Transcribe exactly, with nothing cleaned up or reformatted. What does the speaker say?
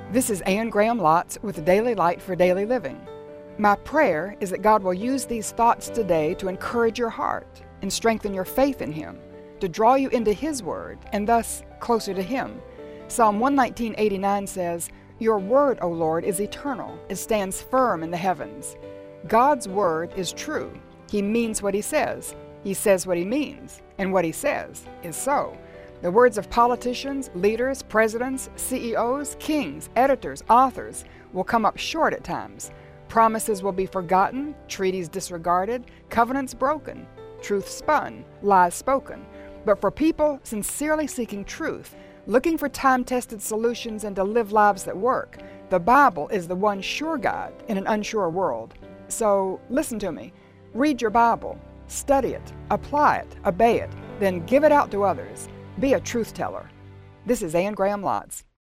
This is Anne Graham Lotz with Daily Light for Daily Living. My prayer is that God will use these thoughts today to encourage your heart and strengthen your faith in Him, to draw you into His Word and thus closer to Him. Psalm one nineteen eighty-nine says, "Your word, O Lord, is eternal. It stands firm in the heavens." God's word is true. He means what He says. He says what He means, and what He says is so. The words of politicians, leaders, presidents, C E Os, kings, editors, authors will come up short at times. Promises will be forgotten, treaties disregarded, covenants broken, truth spun, lies spoken. But for people sincerely seeking truth, looking for time-tested solutions and to live lives that work, the Bible is the one sure guide in an unsure world. So listen to me. Read your Bible, study it, apply it, obey it, then give it out to others. Be a truth teller. This is Anne Graham Lotz.